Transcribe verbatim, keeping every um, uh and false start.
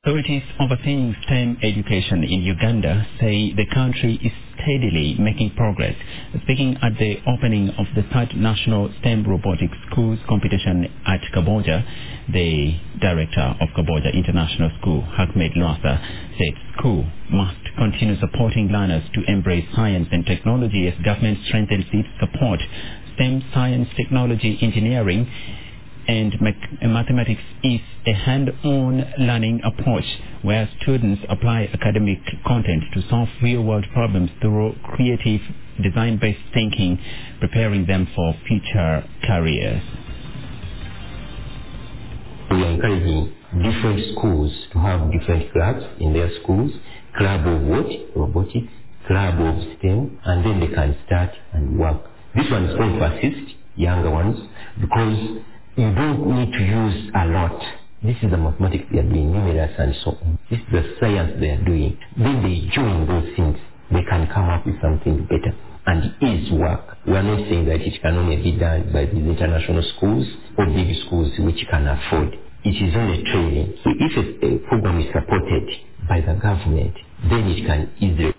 Authorities overseeing STEM education in Uganda say the country is steadily making progress. Speaking at the opening of the third National STEM Robotics Schools competition at Kaboja, the director of Kaboja International School, Ahmed Lwasa, said school must continue supporting learners to embrace science and technology as government strengthens its support. STEM, science, technology, engineering, and mathematics is a hand-on learning approach where students apply academic content to solve real-world problems through creative, design-based thinking, preparing them for future careers. We are encouraging different schools to have different clubs in their schools, club of what? Robotics, club of STEM, and then they can start and work. This one is going to assist younger ones because you don't need to use a lot. This is the mathematics they are doing, numerals and so on. This is the science they are doing. Then they join those things. They can come up with something better. And it is work. We are not saying that it can only be done by these international schools or big schools which can afford. It is only training. So if a, a program is supported by the government, then it can easily